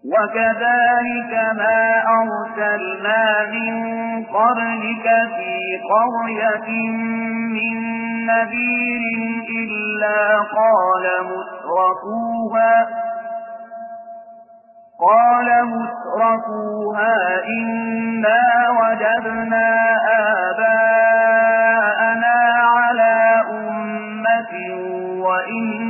وكذلك ما أرسلنا من قبلك في قرية من نذير إلا قال مترفوها إنا وجدنا آباءنا على أمة وإنا